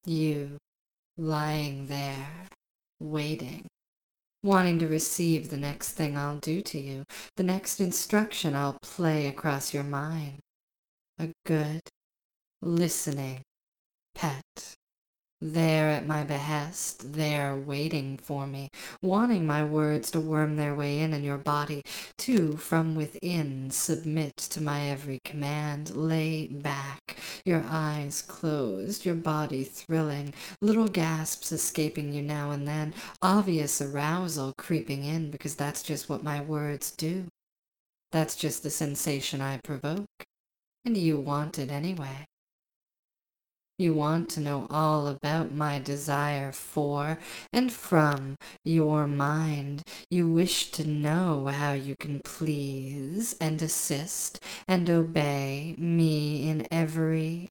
You lying there, waiting, wanting to receive the next thing I'll do to you, the next instruction I'll play across your mind. A good, listening pet. There at my behest, there waiting for me, wanting my words to worm their way in and your body to, from within, submit to my every command. Lay back, your eyes closed, your body thrilling, little gasps escaping you now and then, obvious arousal creeping in because that's just what my words do. That's just the sensation I provoke, and you want it anyway. You want to know all about my desire for and from your mind. You wish to know how you can please and assist and obey me in every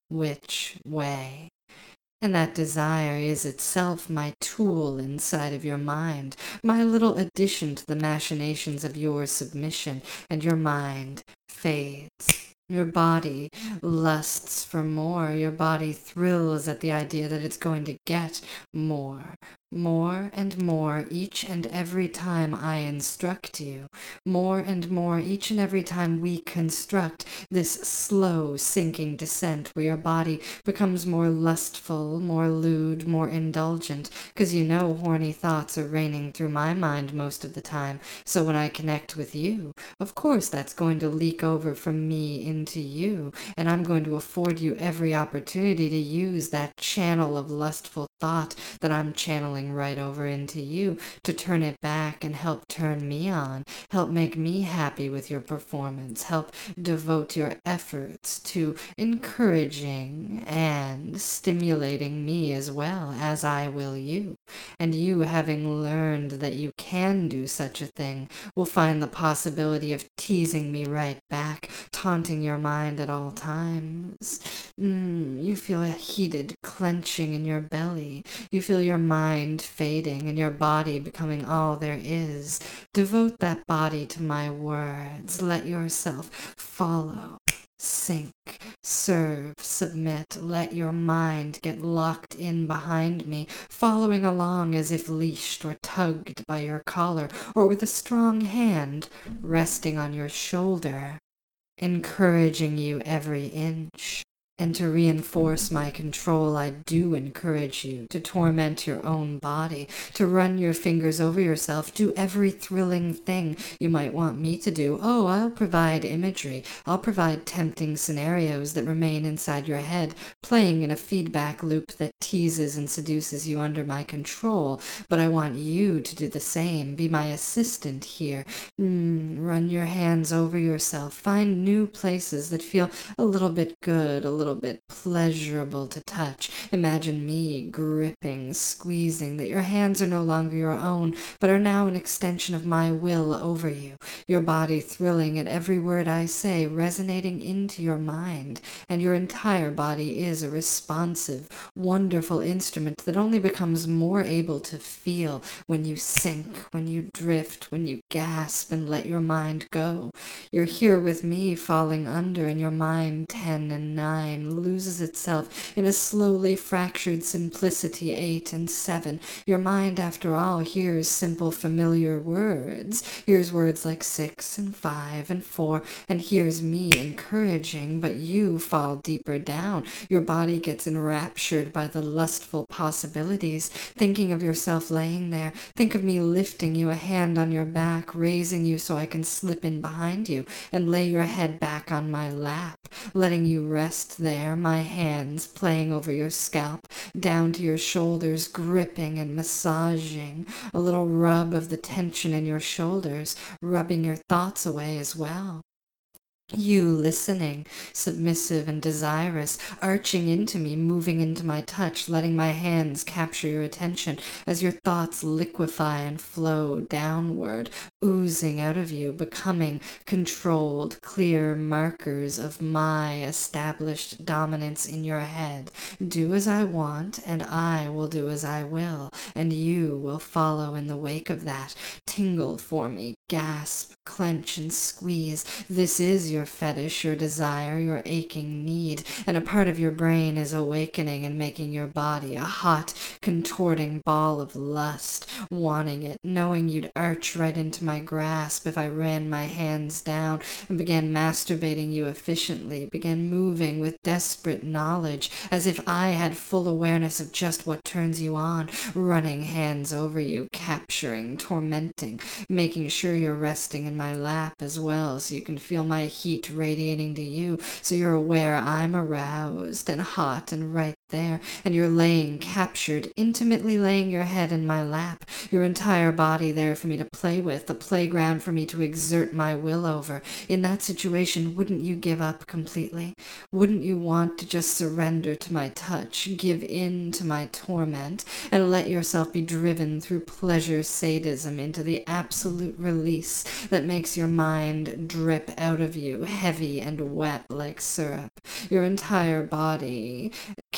which way. And that desire is itself my tool inside of your mind, my little addition to the machinations of your submission, and your mind fades. Your body lusts for more. Your body thrills at the idea that it's going to get more. More and more each and every time I instruct you. More and more each and every time we construct this slow sinking descent where your body becomes more lustful, more lewd, more indulgent, because you know horny thoughts are raining through my mind most of the time. So when I connect with you, of course that's going to leak over from me into you, and I'm going to afford you every opportunity to use that channel of lustful thought that I'm channeling right over into you to turn it back and help turn me on, help make me happy with your performance, help devote your efforts to encouraging and stimulating me as well as I will you. And you, having learned that you can do such a thing, will find the possibility of teasing me right back, taunting your mind at all times. You feel a heated clenching in your belly. You feel your mind fading and your body becoming all there is. Devote that body to my words. Let yourself follow, sink, serve, submit. Let your mind get locked in behind me, following along as if leashed or tugged by your collar, or with a strong hand resting on your shoulder, encouraging you every inch. And to reinforce my control, I do encourage you to torment your own body, to run your fingers over yourself, do every thrilling thing you might want me to do. Oh, I'll provide imagery. I'll provide tempting scenarios that remain inside your head, playing in a feedback loop that teases and seduces you under my control. But I want you to do the same. Be my assistant here. Run your hands over yourself. Find new places that feel a little bit good, a little bit pleasurable to touch. Imagine me gripping, squeezing, that your hands are no longer your own, but are now an extension of my will over you. Your body thrilling at every word I say, resonating into your mind, and your entire body is a responsive, wonderful instrument that only becomes more able to feel when you sink, when you drift, when you gasp and let your mind go. You're here with me falling under, and your mind 10 and 9 loses itself in a slowly fractured simplicity 8 and 7. Your mind, after all, hears simple familiar words, hears words like 6 and 5 and 4, and hears me encouraging, but you fall deeper down. Your body gets enraptured by the lustful possibilities, thinking of yourself laying there. Think of me lifting you, a hand on your back, raising you so I can slip in behind you and lay your head back on my lap, letting you rest there, my hands playing over your scalp, down to your shoulders, gripping and massaging, a little rub of the tension in your shoulders, rubbing your thoughts away as well. You listening, submissive and desirous, arching into me, moving into my touch, letting my hands capture your attention as your thoughts liquefy and flow downward, oozing out of you, becoming controlled, clear markers of my established dominance in your head. Do as I want, and I will do as I will, and you will follow in the wake of that. Tingle for me, gasp, clench, and squeeze. This is your fetish, your desire, your aching need, and a part of your brain is awakening and making your body a hot, contorting ball of lust, wanting it, knowing you'd arch right into my grasp if I ran my hands down and began masturbating you efficiently, began moving with desperate knowledge, as if I had full awareness of just what turns you on, running hands over you, capturing, tormenting, making sure you're resting in my lap as well so you can feel my heat radiating to you, so you're aware I'm aroused and hot and right there, and you're laying captured, intimately laying your head in my lap, your entire body there for me to play with, a playground for me to exert my will over. In that situation, wouldn't you give up completely? Wouldn't you want to just surrender to my touch, give in to my torment, and let yourself be driven through pleasure sadism into the absolute release that makes your mind drip out of you, heavy and wet like syrup, your entire body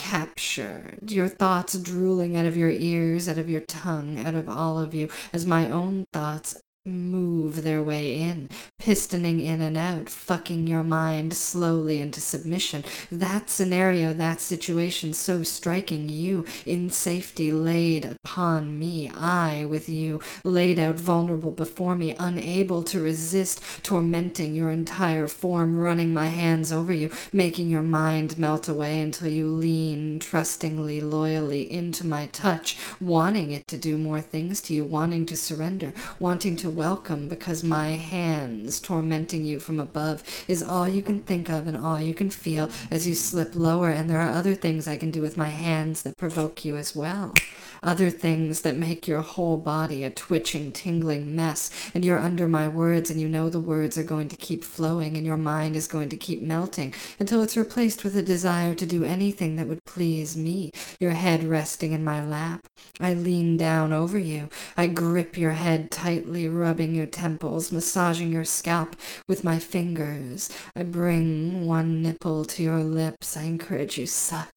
captured, your thoughts drooling out of your ears, out of your tongue, out of all of you, as my own thoughts move their way in, pistoning in and out, fucking your mind slowly into submission. That scenario, that situation so striking, you in safety laid upon me, I with you laid out vulnerable before me, unable to resist, tormenting your entire form, running my hands over you, making your mind melt away until you lean trustingly, loyally into my touch, wanting it to do more things to you, wanting to surrender, wanting to welcome, because my hands tormenting you from above is all you can think of and all you can feel as you slip lower, and there are other things I can do with my hands that provoke you as well. Other things that make your whole body a twitching, tingling mess, and you're under my words, and you know the words are going to keep flowing, and your mind is going to keep melting until it's replaced with a desire to do anything that would please me, your head resting in my lap. I lean down over you. I grip your head tightly, rubbing your temples, massaging your scalp with my fingers. I bring one nipple to your lips. I encourage you, suck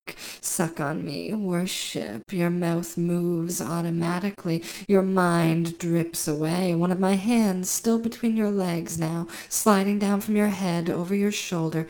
on me, worship. Your mouth moves automatically. Your mind drips away. One of my hands still between your legs now, sliding down from your head, over your shoulder,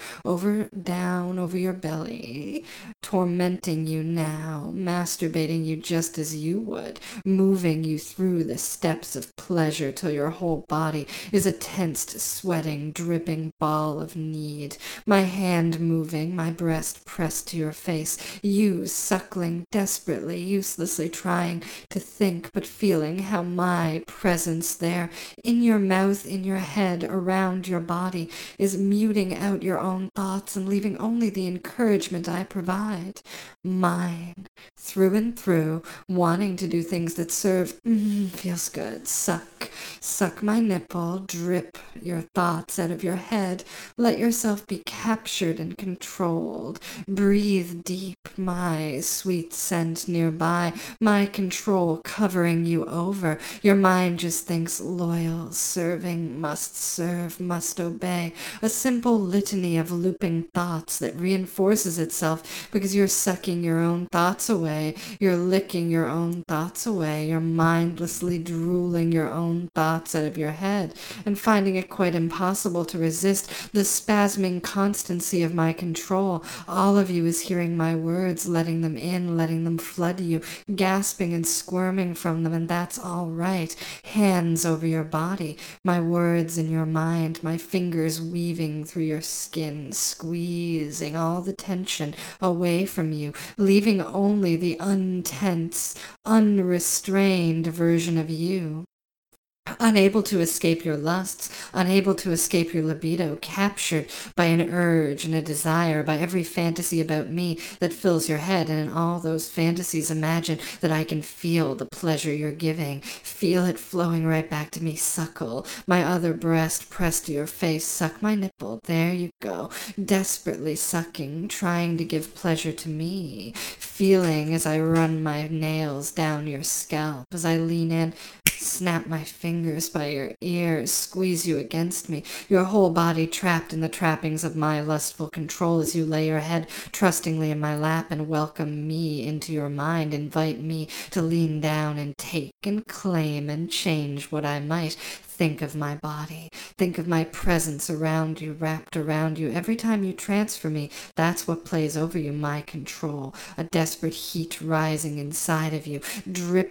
down over your belly, tormenting you now, masturbating you just as you would, moving you through the steps of pleasure till your whole body is a tensed, sweating, dripping ball of need. My hand moving, my breast pressed to your face, you suckling desperately, uselessly trying to think, but feeling how my presence there, in your mouth, in your head, around your body, is muting out your own thoughts and leaving only the encouragement I provide. Mine, through and through, wanting to do things that serve, feels good, suck my nipple, drip your thoughts out of your head, let yourself be captured and controlled, breathe deep, my sweet scent nearby, my control covering you over, your mind just thinks loyal, serving, must serve, must obey, a simple litany of looping thoughts that reinforces itself because you're sucking your own thoughts away, you're licking your own thoughts away, you're mindlessly drooling your own thoughts out of your head, and finding it quite impossible to resist the spasming constancy of my control. All of you is hearing my words, letting them in, letting them flood you, gasping and squirming from them, and that's all right. Hands over your body, my words in your mind, my fingers weaving through your skin, squeezing all the tension away from you, leaving only the untense, unrestrained version of you. Unable to escape your lusts, unable to escape your libido, captured by an urge and a desire, by every fantasy about me that fills your head, and in all those fantasies imagine that I can feel the pleasure you're giving, feel it flowing right back to me, suckle, my other breast pressed to your face, suck my nipple, there you go, desperately sucking, trying to give pleasure to me, feeling as I run my nails down your scalp, as I lean in, snap my fingers by your ears, squeeze you against me, your whole body trapped in the trappings of my lustful control as you lay your head trustingly in my lap and welcome me into your mind, invite me to lean down and take and claim and change what I might. Think of my body. Think of my presence around you, wrapped around you. Every time you transfer me, that's what plays over you, my control. A desperate heat rising inside of you, dripping